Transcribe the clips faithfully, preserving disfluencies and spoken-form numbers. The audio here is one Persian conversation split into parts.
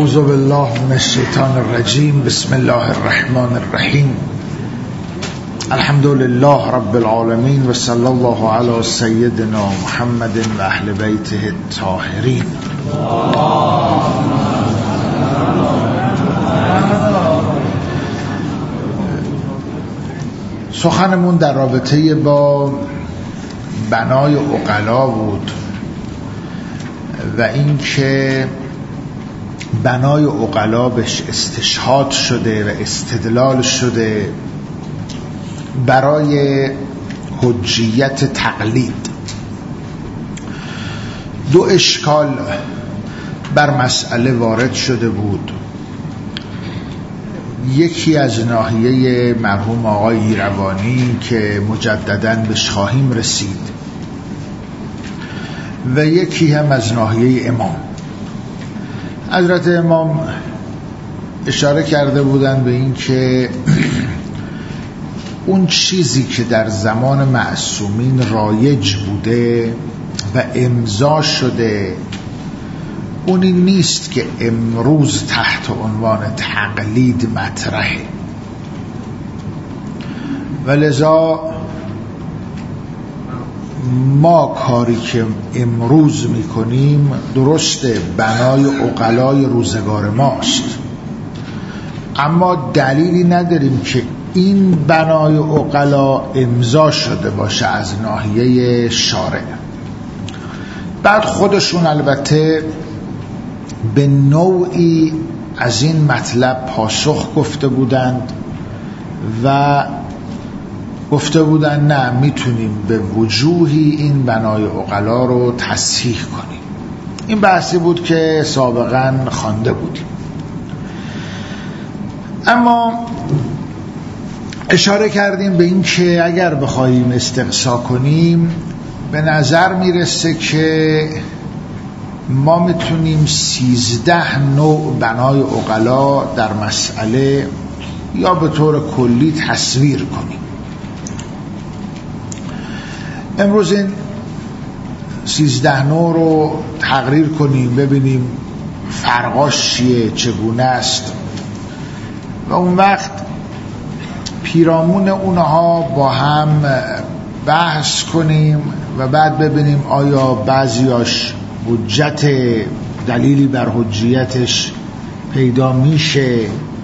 اعوذ بالله من الشیطان الرجیم. بسم الله الرحمن الرحیم. الحمد لله رب العالمین و صلی الله علی سیدنا محمد و اهل بیته الطاهرین. سخنمون در رابطه با بنای عقلا بود و اینکه بنای عقلا بهش استشهاد شده و استدلال شده برای حجیت تقلید. دو اشکال بر مسئله وارد شده بود، یکی از ناحیه مرحوم آقای ایروانی که مجدداً بهش خواهیم رسید و یکی هم از ناحیه امام. حضرت امام اشاره کرده بودند به این که اون چیزی که در زمان معصومین رایج بوده و امضا شده اونی نیست که امروز تحت عنوان تقلید مطرحه، و لذا ما کاری که امروز میکنیم درسته بنای عقلای روزگار ماست، اما دلیلی نداریم که این بنای عقلا امضا شده باشه از ناحیه شارع. بعد خودشون البته به نوعی از این مطلب پاسخ گفته بودند و گفته بودند نه، میتونیم به وجوهی این بنای عقلا رو تصحیح کنیم. این بحثی بود که سابقا خوانده بودیم، اما اشاره کردیم به این که اگر بخوایم استقصا کنیم به نظر میرسه که ما میتونیم سیزده نوع بنای عقلا در مسئله یا به طور کلی تصویر کنیم. امروز این سیزده نوع رو تقریر کنیم، ببینیم فرقاش چیه، چگونه است، و اون وقت پیرامون اونها با هم بحث کنیم و بعد ببینیم آیا بعضیاش حجت دلیلی بر حجیتش پیدا میشه.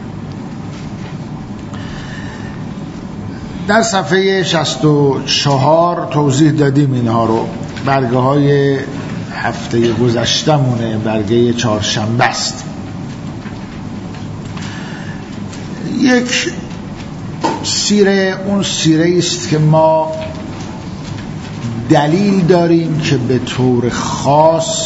در صفحه شصت و چهار توضیح دادیم اینها رو، برگه های هفته گذشتمونه، برگه چهارشنبه است. یک سیره اون سیره است که ما دلیل داریم که به طور خاص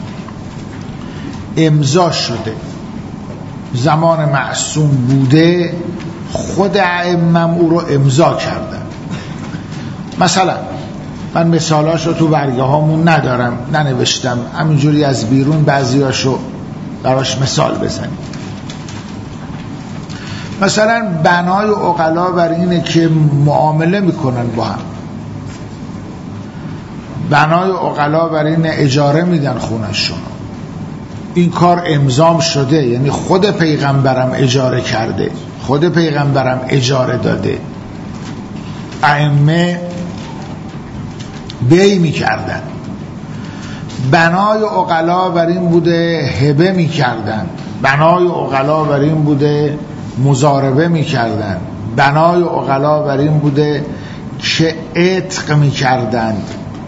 امضا شده، زمان معصوم بوده، خود ائمه او رو امضا کردن. مثلا من مثالاشو تو برگه هامون ندارم، ننوشتم، همینجوری از بیرون بعضیاشو براش مثال بزنیم. مثلا بنای عقلا بر اینه که معامله میکنن با هم، بنای عقلا بر اینه اجاره میدن خونشون، این کار امضا شده، یعنی خود پیغمبرم اجاره کرده، خود پیغمبرم اجاره داده، ائمه بی میکردن. بنای عقلا بر این بوده هبه میکردن، بنای عقلا بر این بوده مضاربه میکردن، بنای عقلا بر این بوده که عتق میکردند،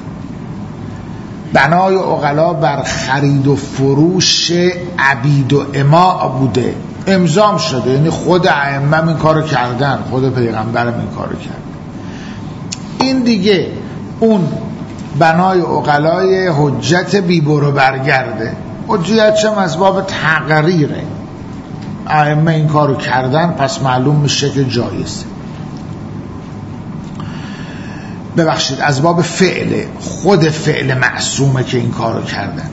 بنای عقلا بر خرید و فروش عبید و اماء بوده، امضا شده، یعنی خود ائمه این کارو کردن، خود پیغمبرم این کارو کرد. این دیگه اون بنای عقلای حجت بی برو برگرده، حجت چم از باب تقریره، ائمه این کارو کردن پس معلوم میشه که جایزه. ببخشید از باب فعله، خود فعل معصومه که این کارو کردن،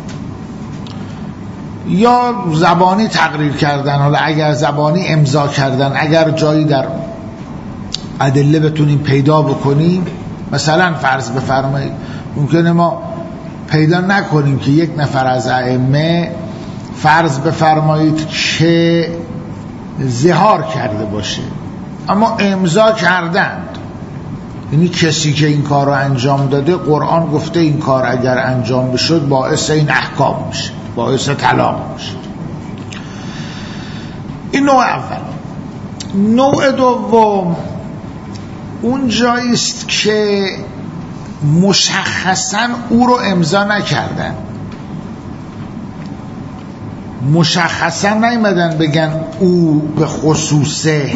یا زبانی تقریر کردن. حالا اگر زبانی امضا کردن، اگر جایی در ادله بتونیم پیدا بکنیم، مثلا فرض بفرمایید ممکنه ما پیدا نکنیم که یک نفر از ائمه فرض بفرمایید که ظهار کرده باشه اما امضا کردند، یعنی کسی که این کار رو انجام داده، قرآن گفته این کار اگر انجام بشد باعث این احکام میشه، باعث طلاق میشه. این نوع اول. نوع دوم اون جاییست که مشخصاً او رو امضا نکردن، مشخصاً نیومدن بگن او به خصوصه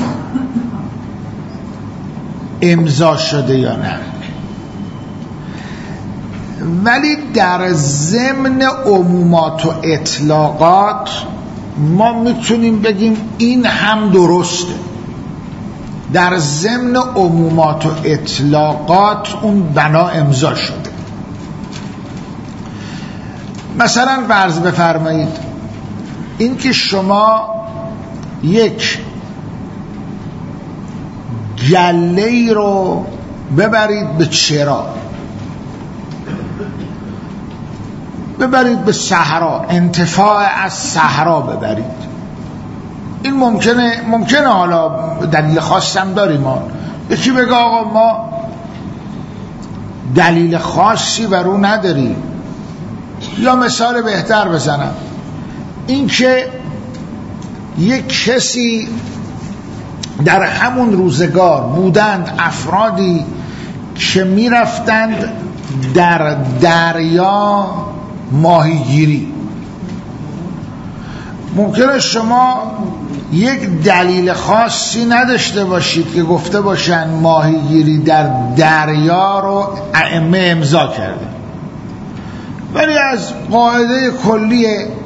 امضا شده یا نه، ولی در ضمن عمومات و اطلاقات ما میتونیم بگیم این هم درسته. در ضمن عمومات و اطلاقات اون بنا امضا شده. مثلا فرض بفرمایید این که شما یک گله‌ای رو ببرید به چرا، ببرید به صحرا، انتفاع از صحرا ببرید، این ممکنه ممکنه حالا دلیل خاصم داریم. ما یکی بگه آقا ما دلیل خاصی بر اون نداریم. یا مثال بهتر بزنم، این که یک کسی در همون روزگار بودند افرادی که میرفتند در دریا ماهیگیری. ممکنه شما یک دلیل خاصی نداشته باشید که گفته باشن ماهیگیری در دریا رو ائمه امضا کرده، ولی از قاعده کلی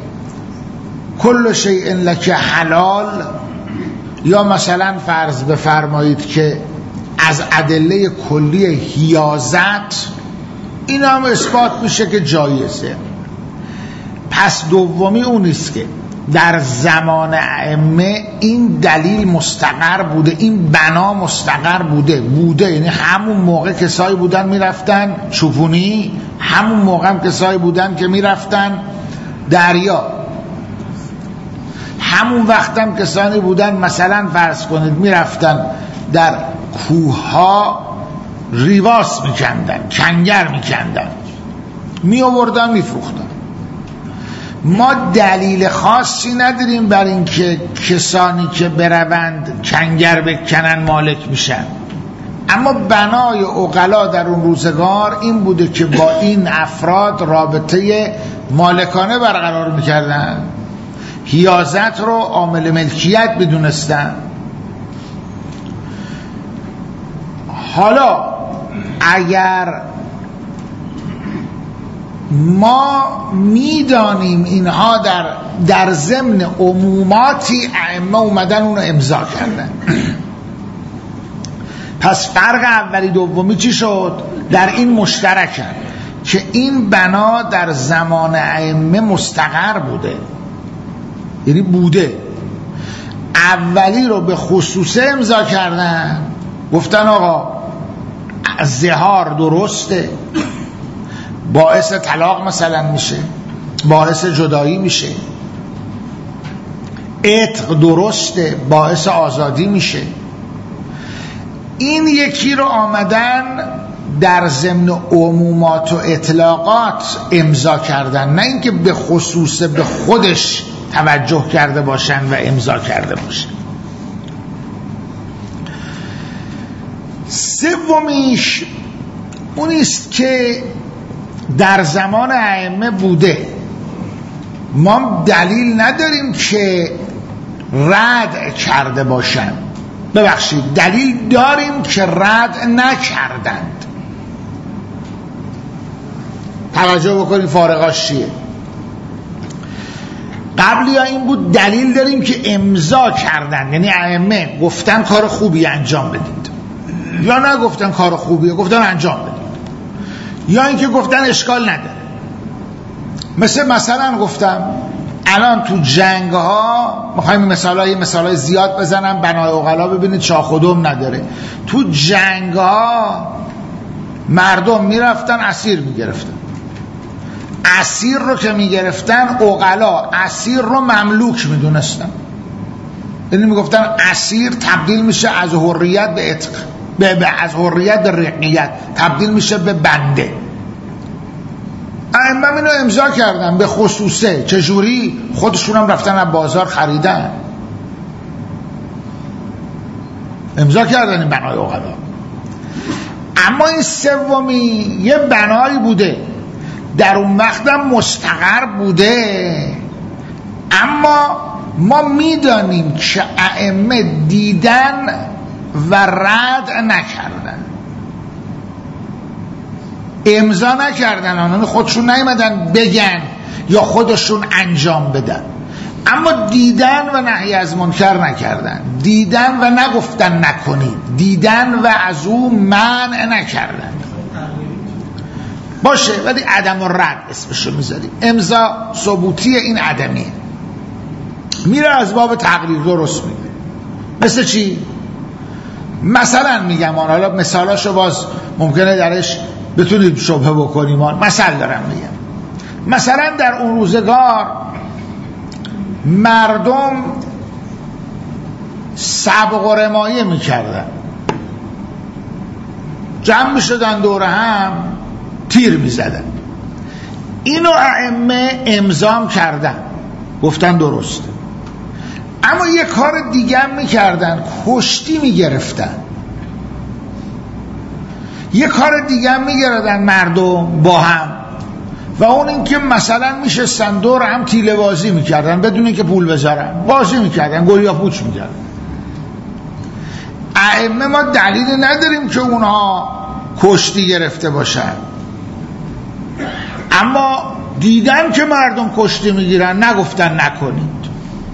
کل شیء لک حلال، یا مثلا فرض بفرمایید که از ادله کلی حیازت، این هم اثبات میشه که جایزه. پس دومی اون نیست که در زمان ائمه این دلیل مستقر بوده، این بنا مستقر بوده بوده یعنی همون موقع کسایی بودن میرفتن چوپونی، همون موقع هم کسایی بودن که میرفتن دریا، همون وقت هم کسانی بودن مثلا فرض کنید میرفتن در کوهها ریواس میکندن، کنگر میکندن، می آوردن میفروختن. ما دلیل خاصی نداریم بر این که کسانی که بروند کنگر بکنن مالک میشن، اما بنای عقلا در اون روزگار این بوده که با این افراد رابطه مالکانه برقرار میکردن، حیازت رو عامل ملکیت بدونستن. حالا اگر ما میدانیم اینها در در ضمن عموماتی ائمه اومدن اونو امضا کردن، پس فرق اولی دومی چی شد؟ در این مشترکن که این بنا در زمان ائمه مستقر بوده، یعنی بوده. اولی رو به خصوصه امضا کردن، گفتن آقا ظهار درسته، باعث طلاق مثلا میشه، باعث جدایی میشه. عتق درسته، باعث آزادی میشه. این یکی رو آمدن در ضمن عمومات و اطلاقات امضا کردن، نه اینکه به خصوص به خودش توجه کرده باشن و امضا کرده باشن. سومیش اونیست که در زمان ائمه بوده، ما دلیل نداریم که رد کرده باشن، ببخشید دلیل داریم که رد نکردند. توجه بکنید فارقاش چیه. قبلی ها این بود دلیل داریم که امضا کردن، یعنی ائمه گفتن کار خوبی انجام بدید، یا نه گفتن کار خوبیه گفتن انجام بدید، یا اینکه گفتن اشکال نداره. مثل مثلا گفتم الان تو جنگ ها میخوایم مثالای مثالای زیاد بزنم، بنای عقلا ببینید شاخ و دم نداره. تو جنگ ها مردم میرفتن اسیر میگرفتن، اسیر رو که میگرفتن عقلا اسیر رو مملوک میدونستن، یعنی میگفتن اسیر تبدیل میشه از حریت به عتق، به, به از حریت به رقیت تبدیل میشه به بنده. ائمه اینو امضا کردن به خصوصه. چجوری؟ خودشون هم رفتن از بازار خریدن، امضا کردن این بنای عقلا. اما این سومی یه بنایی بوده، در اون وقت هم مستقر بوده، اما ما میدانیم که ائمه دیدن و رد نکردن، امضا نکردن، آنها خودشون نیومدن بگن یا خودشون انجام بدن، اما دیدن و نهی از منکر نکردن، دیدن و نگفتن نکنید، دیدن و از او منع نکردن. باشه، ولی عدم الرد اسمشو میذاریم. امضا ثبوتی این عدمیه، میره از باب تقریر درست میگه. مثل چی؟ مثلا میگم، حالا مثالاشو باز ممکنه درش بتونید شبهه بکنیم، مثلا دارم میگم، مثلا در اون روزگار مردم سبق و رمایه میکردن، جمع میشدن دور هم تیر میزدن. اینو ائمه امضا کردن، گفتن درسته. اما یه کار دیگه هم میکردن، کشتی میگرفتن، یه کار دیگه هم میگردن مردم با هم، و اون اینکه مثلا میشستن دور هم تیله بازی میکردن بدون اینکه پول بذارن، بازی میکردن، گلیا پوچ میکردن. ائمه ما دلیلی نداریم که اونها کشتی گرفته باشن، اما دیدن که مردم کشتی میگیرن نگفتن نکنید،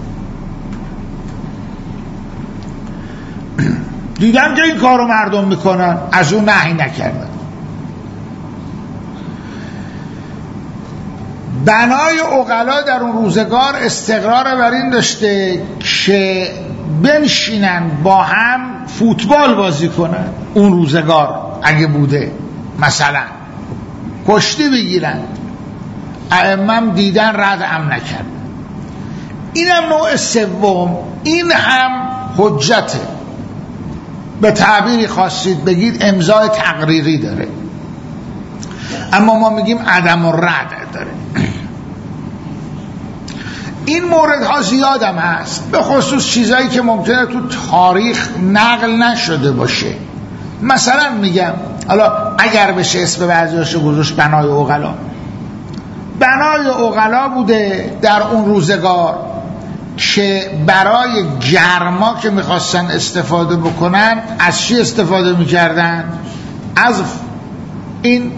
دیدن که این کارو مردم میکنن از اون نهی نکردن. بنای عقلا در اون روزگار استقرار بر این داشته که بنشینن با هم فوتبال بازی کنن. اون روزگار اگه بوده مثلا کشتی بگیرن، ائمه دیدن رد هم نکردن. اینم نوع سوم، این هم حجته، به تعبیری خواستید بگید امضای تقریری داره، اما ما میگیم عدم الرد داره. این موردها زیادم هست، به خصوص چیزایی که ممکنه تو تاریخ نقل نشده باشه. مثلا میگم، حالا اگر بشه اسم بعضیاشو گذاشت بنای عقلا. بنای عقلا بوده در اون روزگار که برای گرما که میخواستن استفاده بکنن از چی استفاده میکردن؟ از این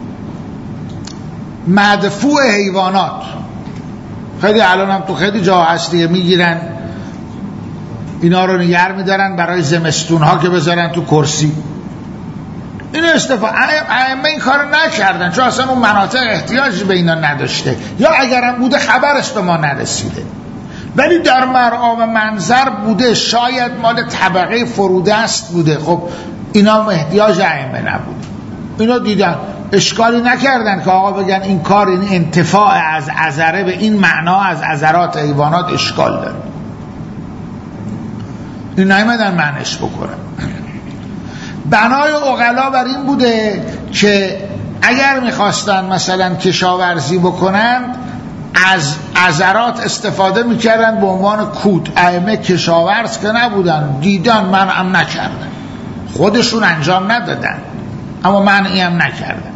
مدفوع حیوانات. خیلی الان هم تو خیلی جا هست دیگه، میگیرن اینا رو نگر میدارن برای زمستون ها که بذارن تو کرسی. این استفاده ائمه این کار نکردن، چون اصلا اون مناطق احتیاجی به اینا نداشته، یا اگرم بوده خبرش به ما نرسیده، ولی در مرعا و منظر بوده، شاید مال طبقه فرودست بوده. خب اینا احتیاج ائمه نبود، اینا دیدن، اشکالی نکردن که آقا بگن این کار، این انتفاع از عذره به این معنا از عذرات حیوانات اشکال داره، این نیمدن معنیش بکنن. بنای عقلا بر این بوده که اگر میخواستن مثلا کشاورزی بکنن از عذرات استفاده میکردن به عنوان کود. ائمه کشاورز که نبودن، دیدن، منعم نکردن، خودشون انجام ندادن اما منعی هم نکردن.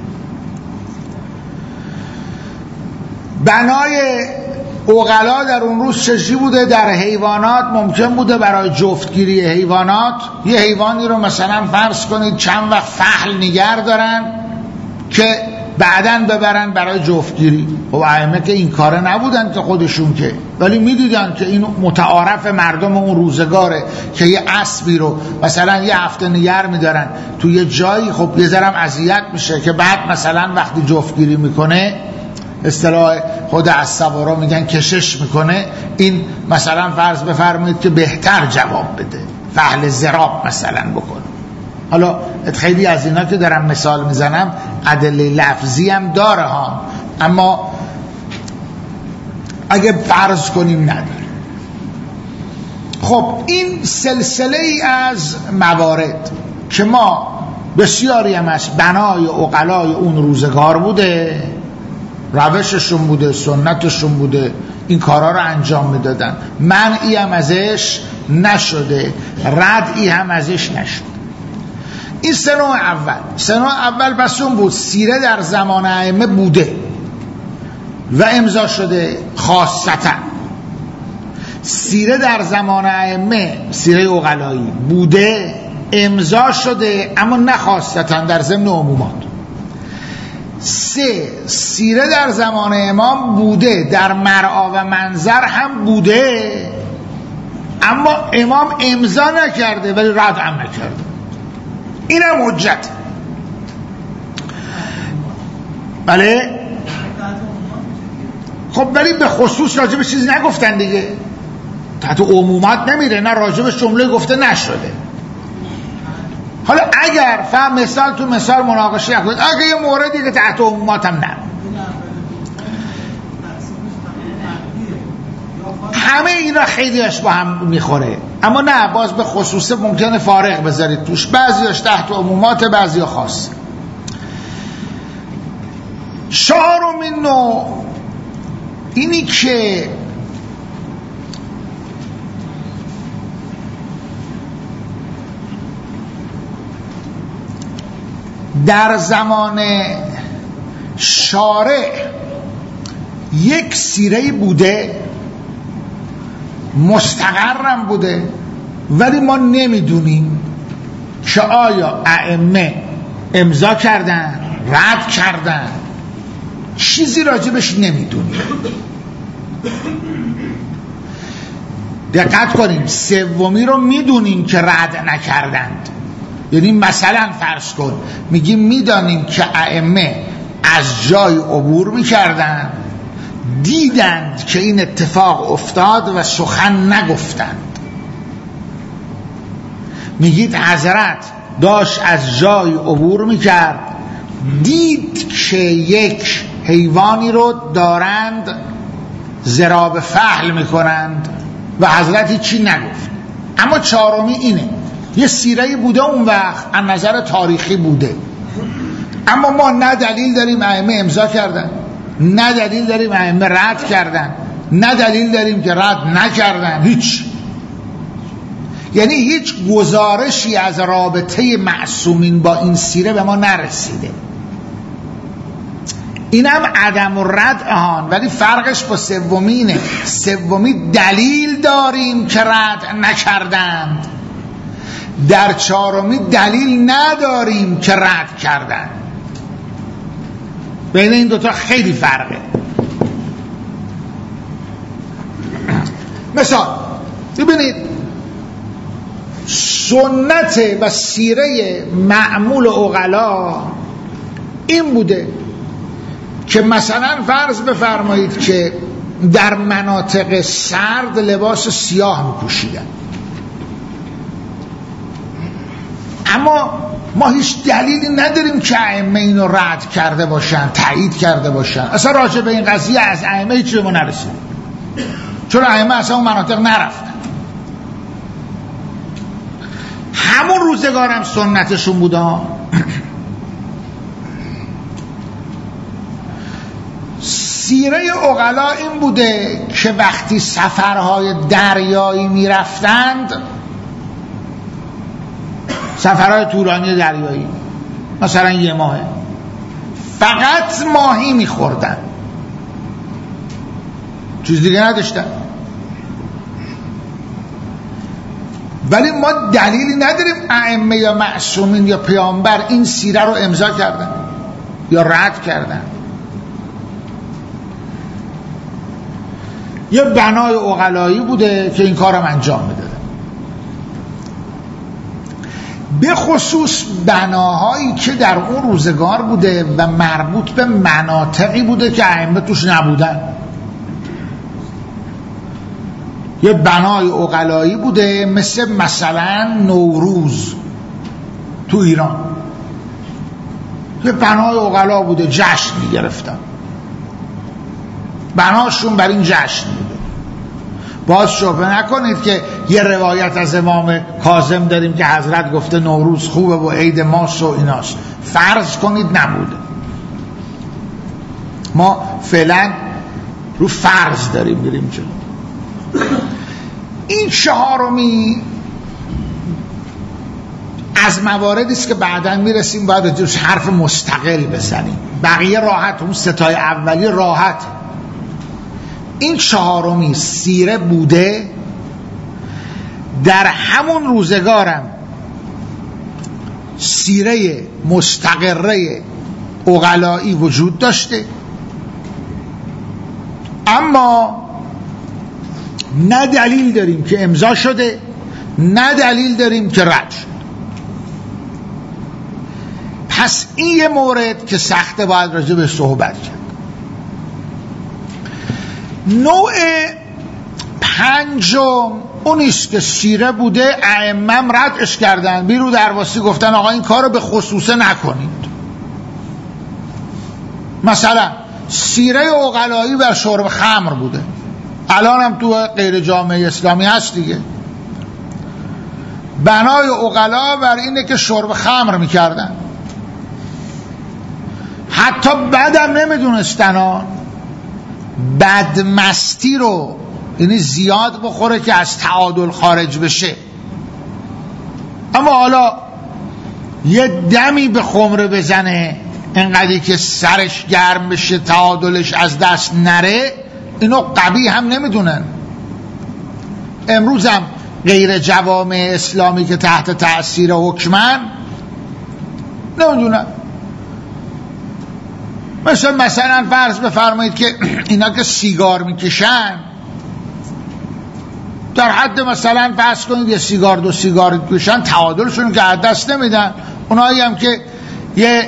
بنای عقلا در اون روز چجوری بوده؟ در حیوانات ممکن بوده برای جفتگیری حیوانات، یه حیوانی رو مثلا فرض کنید چند وقت فحل نگر دارن که بعدن ببرن برای جفتگیری. خب ائمه که این کاره نبودن که خودشون که، ولی میدیدن که این متعارف مردم اون روزگاره که یه اسبی رو مثلا یه هفته نگر میدارن تو یه جایی، خب یه ذرم اذیت میشه که بعد مثلا وقتی جفتگیری میکنه، اصطلاح خود از سوارا میگن کشش میکنه، این مثلا فرض بفرمایید که بهتر جواب بده، فحل زراب مثلا بکنه. حالا خیلی از اینا که دارم مثال میزنم ادله لفظی هم داره ها، اما اگه فرض کنیم نداره. خب این سلسله ای از موارد که ما بسیاری هم از بنای عقلای اون روزگار بوده، روششون بوده، سنتشون بوده، این کارا رو انجام میدادن، منعی هم ازش نشده، ردعی هم ازش نشده. این سه نوع اول. سه نوع اول بس اون بود سیره در زمان ائمه بوده و امضا شده خاصتا. سیره در زمان ائمه، سیره عقلایی بوده، امضا شده، اما نه خاصتا، در ضمن عمومات. سه، سیره در زمان امام بوده، در مرعا و منظر هم بوده، اما امام امضا نکرده ولی رد هم نکرده. این هم حجت. بله. خب ولی به خصوص راجب چیزی نگفتن دیگه، تحت عمومات نمیره، نه راجب جمله گفته نشده. حالا اگر فهم مثال تو مثال مناقشه نکنید، اگر یه موردی که تحت عمومات هم نه، همه اینا خیلیش با هم میخوره، اما نه باز به خصوص ممکنه فارغ بذارید توش، بعضیش تحت عمومات، بعضی خاص. چهارمین نوع اینی که در زمان شارع یک سیره بوده، مستقرم بوده، ولی ما نمیدونیم که آیا ائمه امضا کردن، رد کردن، چیزی راجبش نمیدونیم. دقت کنیم، سومی رو میدونیم که رد نکردند. یعنی مثلا فرض کن میگیم میدانیم که ائمه از جای عبور میکردن، دیدند که این اتفاق افتاد و سخن نگفتند. میگید حضرت داشت از جای عبور میکرد، دید که یک حیوانی رو دارند ضراب فحل میکنند و حضرت چی نگفت. اما چهارمی اینه، یه سیره‌ای بوده اون وقت، از نظر تاریخی بوده، اما ما نه دلیل داریم ائمه امضا کردن، نه دلیل داریم ائمه رد کردن، نه دلیل داریم که رد نکردن، هیچ. یعنی هیچ گزارشی از رابطه معصومین با این سیره به ما نرسیده. اینم عدم و رد آهان، ولی فرقش با سومینه. سومی دلیل داریم که رد نکردند، در چهارمی دلیل نداریم که رد کردند. بین این دوتا خیلی فرقه. مثال ببینید، سنت و سیره معمول عقلا این بوده که مثلا فرض بفرمایید که در مناطق سرد لباس سیاه می‌پوشیدن، اما ما هیچ دلیلی نداریم که ائمه اینو رد کرده باشن، تایید کرده باشن. اصلا راجع به این قضیه از ائمه هیچی به ما نرسید، چون ائمه اصلا اون مناطق نرفتن. همون روزگارم سنتشون بوده. سیره عقلا این بوده که وقتی سفرهای دریایی میرفتند، سفرهای طولانی دریایی مثلا یه ماهه، فقط ماهی میخوردن، چیز دیگه نداشتن. ولی ما دلیلی نداریم ائمه یا معصومین یا پیامبر این سیره رو امضا کردن یا رد کردن. یه بنای عقلایی بوده که این کارم انجام میدادن، به خصوص بناهایی که در اون روزگار بوده و مربوط به مناطقی بوده که ائمه توش نبودن. یه بنای عقلایی بوده مثل مثلا نوروز تو ایران، یه بنای عقلا بوده، جشن میگرفتن، بناشون بر این جشن بوده. باز شبه نکنید که یه روایت از امام کاظم داریم که حضرت گفته نوروز خوبه و عید ماست و ایناست. فرض کنید نبوده. ما فعلا رو فرض داریم بریم جلو. این چهارمی از مواردی است که بعداً میرسیم باید روش حرف مستقل بزنیم. بقیه راحت، اون ستای اولی راحت. این چهارمی سیره بوده. در همون روزگارم سیره مستقره عقلایی وجود داشته، اما نه دلیل داریم که امضا شده، نه دلیل داریم که رد شد. پس این یه مورد که سخته، باید راجع به صحبت کرد. نوع پنجم اونیست که سیره بوده، ائمه ردش کردن، بیرو درواسی گفتن آقا این کارو به خصوصه نکنید. مثلا سیره عقلایی بر شرب خمر بوده، الان هم تو غیر جامعه اسلامی هست دیگه. بنای عقلا بر اینه که شرب خمر میکردن، حتی بدم نمیدونستن بدمستی رو، یعنی زیاد بخوره که از تعادل خارج بشه. اما حالا یه دمی به خمره بزنه اینقدری که سرش گرم بشه، تعادلش از دست نره، اینو قبیح هم نمیدونن. امروز هم غیر جوامع اسلامی که تحت تأثیر حکمن نمیدونن. مثلا مثلا فرض بفرمایید که اینا که سیگار میکشن، در حد مثلا فرض کنید یه سیگار دو سیگار میکشن، تعادلشون که از دست نمیدن. اونایی هم که یه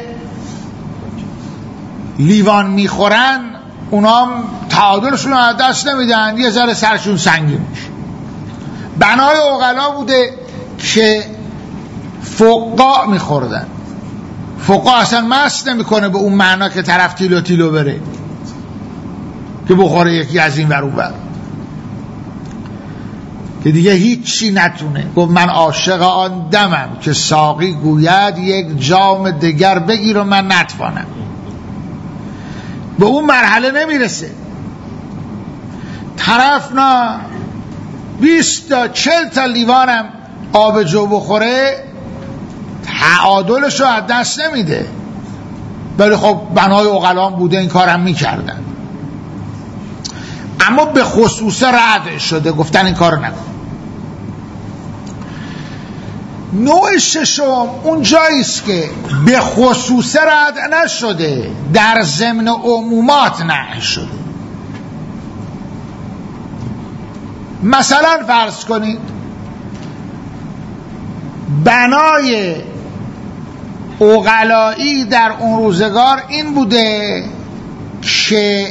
لیوان میخورن، اونا هم تعادلشون از دست نمیدن، یه ذره سرشون سنگین میشه. بنای عقلا بوده که فقاع میخوردن. فقاع اصلا مست نمیکنه به اون معنا که طرف تیلو تیلو بره که بخوره یکی از این ور اون ور، که دیگه هیچی نتونه. گفت من عاشق آن دمم که ساقی گوید یک جام دگر بگیر و من نتوانم. به اون مرحله نمیرسه. طرف نه بیست تا چل تا لیوانم آب جو بخوره، تعادلش رو از دست نمیده. ولی خب بنای عقلان بوده این کارم میکردن، اما به خصوص رد شده، گفتن این کارو نکن. نوع ششم اون جاییست که به خصوص رد نشده، در ضمن عمومات نهی شده. مثلا فرض کنید بنای عقلایی در اون روزگار این بوده که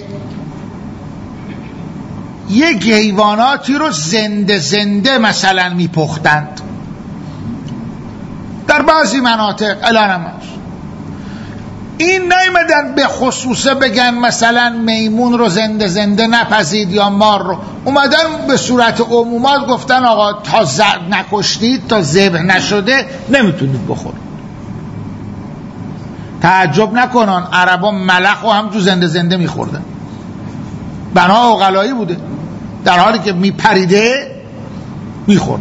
یک حیواناتی رو زنده زنده مثلا میپختند. در بعضی مناطق الان هم هست. این نیمدن به خصوصه بگن مثلا میمون رو زنده زنده نپزید یا مار رو، اومدن به صورت عمومات گفتن آقا تا زد نکشتید، تا ذبح نشده نمیتونید بخورید. تعجب نکنن عربا ملخ رو هم تو زنده زنده میخوردن. بنا عقلایی بوده، در حالی که میپریده میخورد.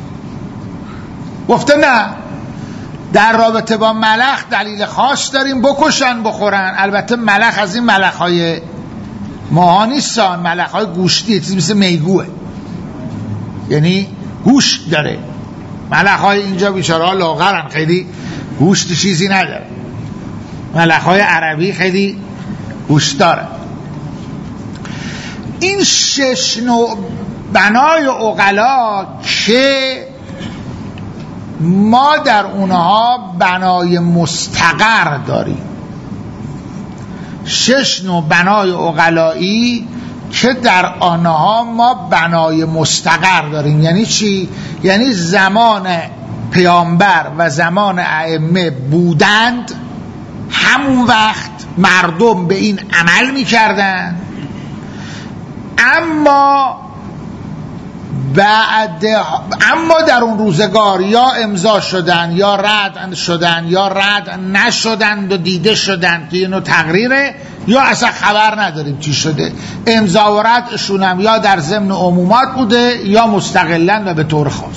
گفته نه، در رابطه با ملخ دلیل خاص داریم، بکشن بخورن. البته ملخ از این ملخ‌های ماها نیستن، ملخ‌های گوشتی، چیزی مثل میگوه، یعنی گوشت داره. ملخ‌های اینجا بیچاره‌ها لاغرن، خیلی گوشت چیزی نداره. ملخ‌های عربی خیلی گوشت داره. این شش نوع بنای عقلا که ما در اونها بنای مستقر داریم، شش نوع بنای عقلایی که در آنها ما بنای مستقر داریم. یعنی چی؟ یعنی زمان پیامبر و زمان ائمه بودند، همون وقت مردم به این عمل میکردن اما بعد اما در اون روزگار یا امضا شدن یا رد شدن یا رد نشدند و دیده شدند که اینو تقریره، یا اصلا خبر نداریم چی شده. امضا و ردشون هم یا در ضمن عمومات بوده یا مستقلاً و به طور خاص.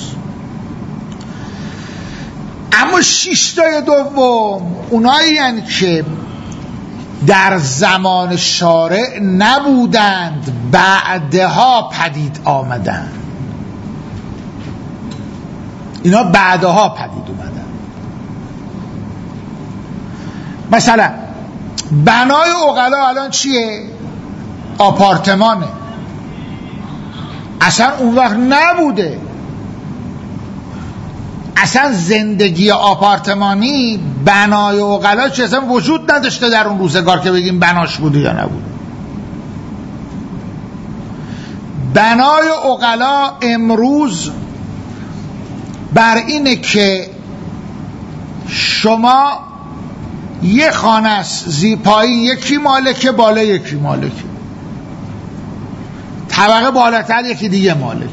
اما شیشتای دوم اونایی هن که در زمان شارع نبودند، بعدها پدید آمدند. اینا بعدها پدید اومدن. مثلا بنای عقلا الان چیه؟ آپارتمانه. اصلا اون وقت نبوده. اصلا زندگی آپارتمانی بنای عقلا چیه؟ اصلا وجود نداشته در اون روزگار که بگیم بناش بوده یا نبوده. بنای عقلا امروز بر اینه که شما یه خانه است، زی پایین یکی مالکه، بالا یکی مالکه، طبقه بالاتر یکی دیگه مالکه.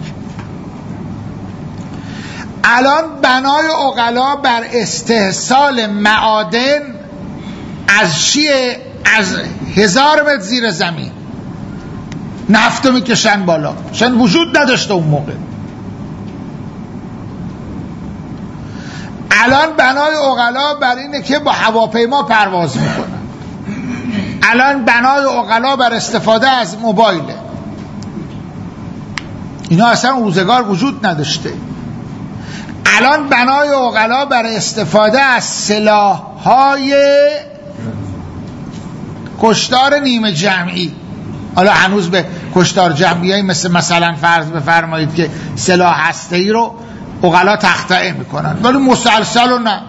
الان بنای عقلا بر استحصال معادن از چیه؟ از هزار متر زیر زمین نفتو میکشن بالا، چون وجود نداشته اون موقع. الان بنای عقلا بر اینه که با هواپیما پرواز میکنن. الان بنای عقلا بر استفاده از موبایله. اینا اصلا روزگار وجود نداشته. الان بنای عقلا بر استفاده از سلاح‌های کشتار نیمه جمعی. حالا هنوز به کشتار جمعی مثل مثلا فرض بفرمایید که سلاح هسته‌ای رو عقلا تقطعه میکنن، ولی مسلسل رو نه.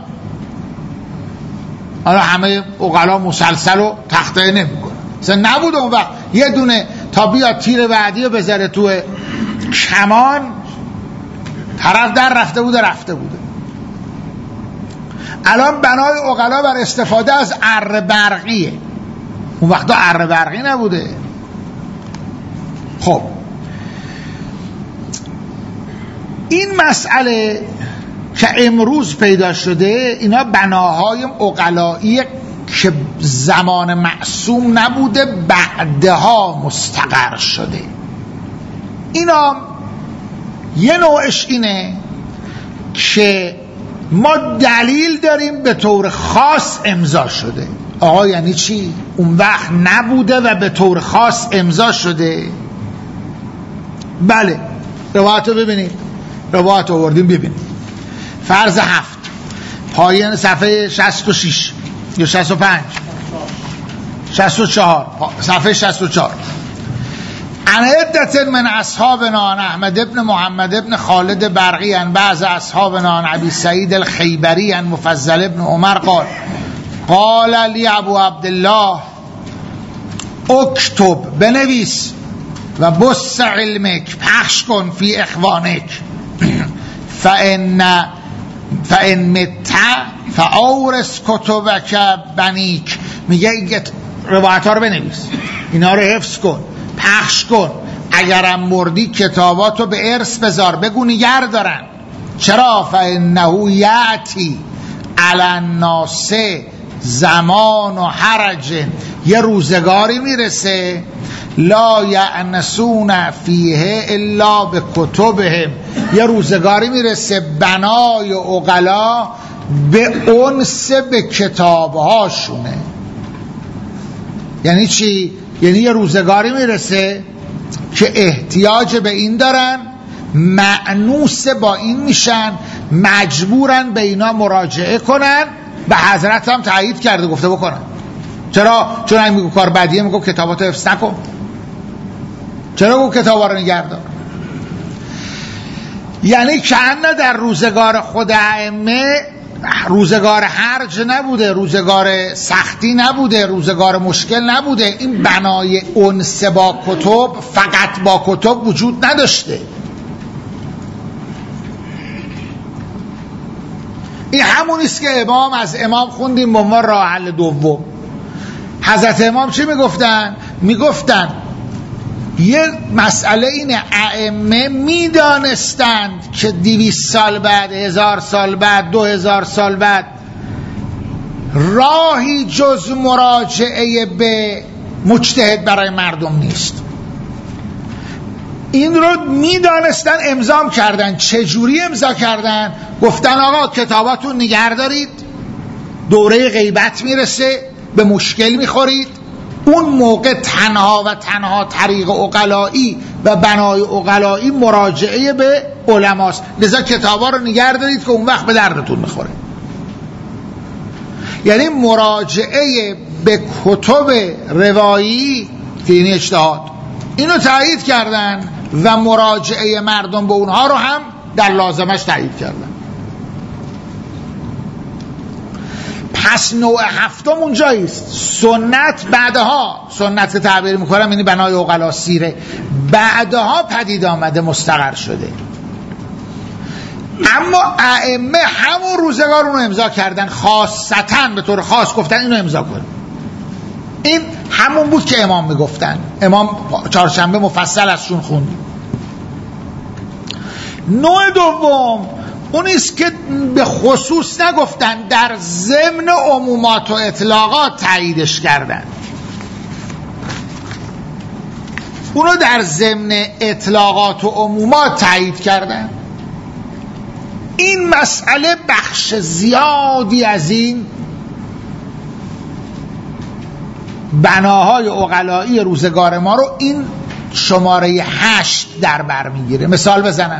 حالا همه عقلا مسلسل رو تقطعه نمیکنن. مثلا نبود اون وقت یه دونه تا بیاد تیر بعدی رو بذاره تو کمان، طرف در رفته بوده رفته بوده. الان بنای عقلا بر استفاده از اره برقیه. اون وقتا اره برقی نبوده. خب این مسئله که امروز پیدا شده، اینا بناهای عقلایی که زمان معصوم نبوده، بعدها مستقر شده. اینا یه نوعش اینه که ما دلیل داریم به طور خاص امضا شده. آقا یعنی چی؟ اون وقت نبوده و به طور خاص امضا شده. بله، روایت رو ببینید، روایت رو آوردیم ببینید. فرض هفت، پایین صفحه شصت و شش یا شصت و پنج، شصت و چهار، صفحه شصت و چهار. عن عدت من اصحابنا عن احمد ابن محمد ابن خالد برقی عن بعض اصحابنا عن ابی سعید الخیبری عن مفضل ابن عمر قال قال لی ابو عبدالله اکتب، بنویس، و بس علمک، پخش کن، فی اخوانک، فان فان مت فاورث کتبک بنیک. میگه این روایت ها رو بنویس، اینا رو حفظ کن، پخش کن، اگرم مردی کتاباتو به ارث بذار، بگو نگر دارن. چرا؟ فانه یاتی علی الناس زمان و حرج، یه روزگاری میرسه لا یعنسون فیه الا به کتبهم، یه روزگاری میرسه بنای عقلا به انس به کتابهاشونه. یعنی چی؟ یعنی یه روزگاری میرسه که احتیاج به این دارن، مأنوس با این میشن، مجبورن به اینا مراجعه کنن. به حضرت هم تایید کرده، گفته بکنن. چرا؟ چون این میگو کار بدیه، میگو کتاباتو حفظ نکن. چرا گفت کتابا رو نگردار؟ یعنی کأنه در روزگار خود ائمه روزگار حرج نبوده، روزگار سختی نبوده، روزگار مشکل نبوده. این بنای انس با کتب، فقط با کتب وجود نداشته. این همونیست که امام از امام خوندیم به عنوان راه حل دوم. حضرت امام چی میگفتن؟ میگفتن یه مسئله اینه، ائمه میدانستند که دویست سال بعد، هزار سال بعد، دو هزار سال بعد راهی جز مراجعه به مجتهد برای مردم نیست. این رو میدانستن، امضا کردن. چجوری امضا کردن؟ گفتن آقا کتاباتون نگه دارید، دوره غیبت میرسه، به مشکل میخورید. اون موقع تنها و تنها طریق عقلایی و بنای عقلایی مراجعه به علماست، لذا کتابا رو نگه دارید که اون وقت به دردتون میخوره. یعنی مراجعه به کتب روایی که این اجتهاد اینو تایید کردن و مراجعه مردم به اونها رو هم در لازمش تایید کردن. پس نوع هفتم اونجاییست. سنت بعدها، سنت تعبیر میکنم یعنی بنای عقلا سیره، بعدها پدید آمده، مستقر شده. اما ائمه همون روزگار اونو امضا کردن، خاصتا به طور خاص گفتن اینو امضا کن. این همون بود که امام میگفتن. امام چهارشنبه مفصل ازشون خوندیم. نوع دوم اونیست که به خصوص نگفتن، در ضمن عمومات و اطلاقات تاییدش کردن. اونو در ضمن اطلاقات و عمومات تایید کردن. این مسئله بخش زیادی از این بناهای عقلایی روزگار ما رو این شماره هشت در بر میگیره. مثال بزنم،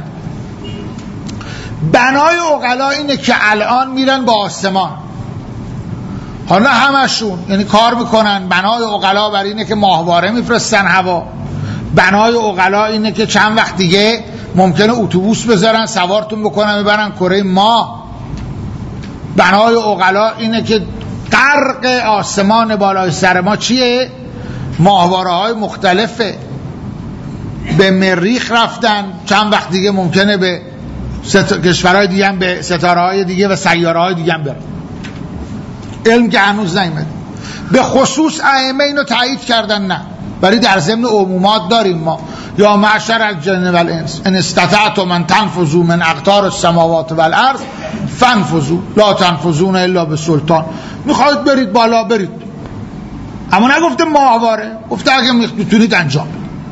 بنای عقلا اینه که الان میرن با آسمان، حالا همشون یعنی کار میکنن. بنای عقلا بر اینه که ماهواره میفرستن هوا. بنای عقلا اینه که چند وقت دیگه ممکنه اتوبوس بذارن سوارتون بکنن ببرن کره ماه. بنای عقلا اینه که غرق آسمان بالای سر ما چیه؟ ماهواره های مختلفه. به مریخ رفتن، چند وقت دیگه ممکنه به ست... کشورهای دیگه هم، به ستاره های دیگه و سیاره های دیگه هم برن. علم که هنوز نیامده. به خصوص ائمه اینو تایید کردن نه، ولی در ضمن عمومات داریم ما. یا معشر الجن والانس ان استطعتم ان تنفذوا من اقطار السماوات والارض فانفذوا لا تنفذون الا بسلطان. میخواید برید بالا برید، اما نگفته ماهواره، گفته اگه میتونید انجام،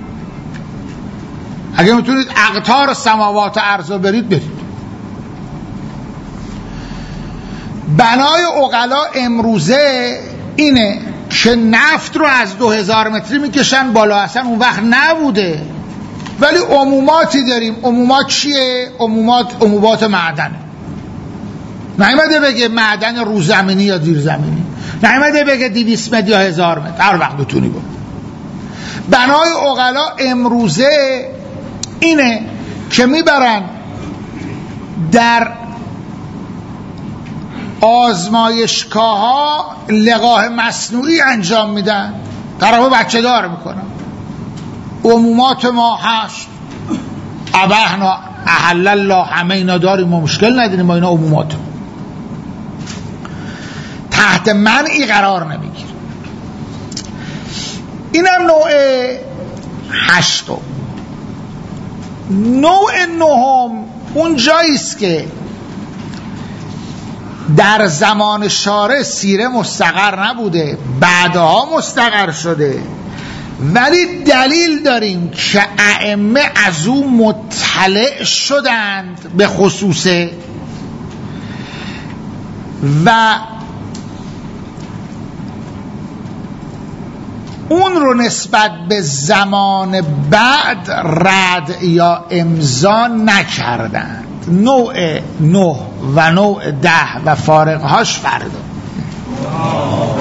اگه میتونید اقطار سماوات و ارض رو برید برید. بنای عقلا امروزه اینه که نفت رو از دو هزار متری میکشن بالا، اصلا اون وقت نبوده، ولی عموماتی داریم. عمومات چیه؟ عمومات عمومات معدنه. نایمده بگه معدن روزمینی یا زیرزمینی، نایمده بگه دویست متر یا هزار متر، هر وقت بتونی بود. بنای عقلا امروزه اینه که میبرن در آزمایشگاه ها لقاح مصنوعی انجام میدن، طرفو بچه دار میکنن. عمومات ما هست، ابحنا احل الله، همه اینا داریم، ما مشکل نداریم، ما اینا عمومات تحت منعی قرار نمیگیره. اینم نوع هشتم. نوع نهم اون جاییست که در زمان شارع سیره مستقر نبوده، بعدها مستقر شده، ولی دلیل داریم که ائمه از او مطلع شدند به خصوصه و اون رو نسبت به زمان بعد رد یا امضا نکردند. نوع نه و نوع ده و فارقهاش فرق داره.